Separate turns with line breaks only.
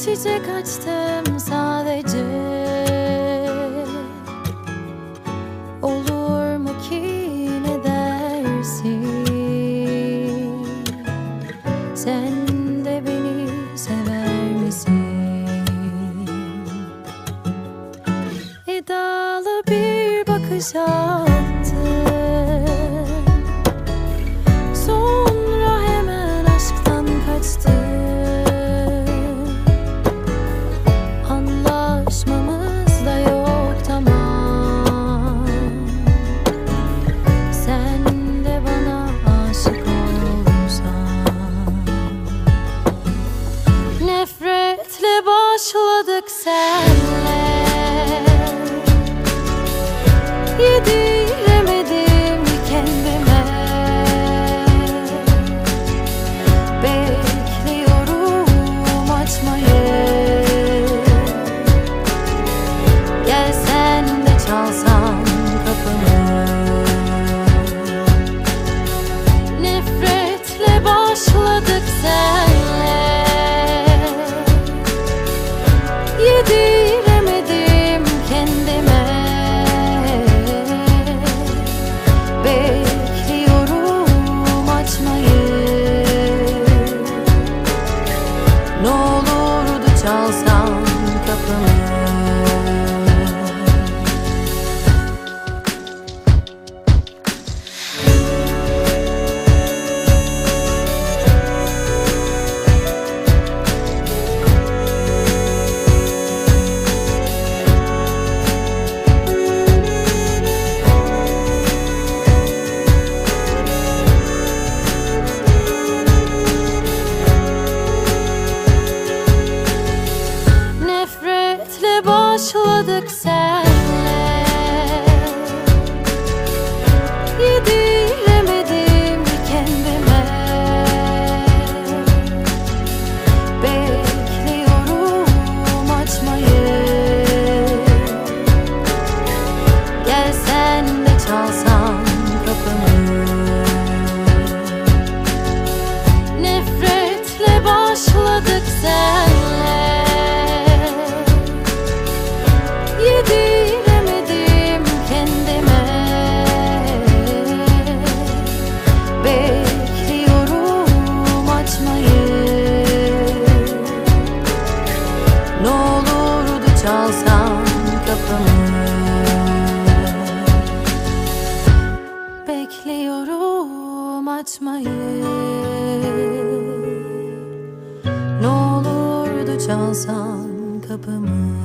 çiçek açtım sadece. Olur mu ki, ne dersin? Sen de beni sever misin? Edalı bir bakış attı, sonra hemen aşktan kaçtı. Anlaşmamız da yok, tamam. Sen de bana aşık olursan. Nefretle başladık senle, yediremedim kendime. Bekliyorum açmayı. Gel sen de çalsan kapımı. Nefretle başladık senle, yediremedim kendime. Bekliyorum açmayı. Ne olurdu çalsan kapımı. Nefretle başladık senle, yediremedim kendime. Bekliyorum açmayı. Gel sen de çalsan kapımı. Nefretle başladık senle, yediremedim kendime. Bekliyorum açmayı. Ne olurdu çalsan kapımı. Bekliyorum açmayı. Ne olurdu çalsan kapımı.